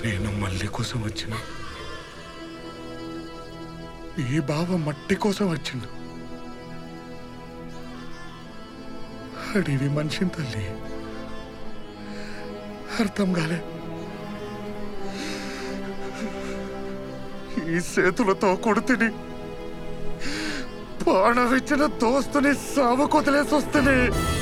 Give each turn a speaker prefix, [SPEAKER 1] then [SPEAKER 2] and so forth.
[SPEAKER 1] నేను మల్లి కోసం వచ్చిన, ఈ బావ మట్టి కోసం వచ్చిండు. అడివి మనిషిని తల్లి, అర్థం కాలే. ఈ చేతులతో కొడుతుని ప్రాణమిచ్చిన దోస్తుని సావ కొదిలేసి వస్తేనే